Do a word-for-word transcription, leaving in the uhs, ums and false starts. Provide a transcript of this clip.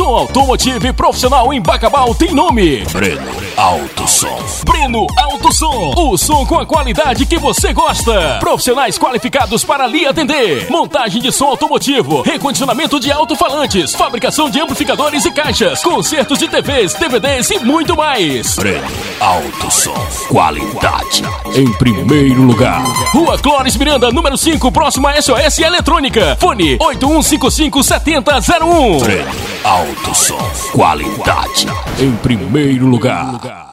Som automotivo profissional em Bacabal tem nome: Breno Alto Som. Breno Alto Som, o som com a qualidade que você gosta. Profissionais qualificados para lhe atender. Montagem de som automotivo, recondicionamento de alto-falantes, fabricação de amplificadores e caixas, concertos de T Vs, D V Ds e muito mais. Breno Alto Som, qualidade em primeiro lugar. Rua Clóris Miranda, número cinco, próximo a S O S Eletrônica. Fone oito um cinco cinco sete zero zero um. Breno Alto Som, qualidade em primeiro lugar.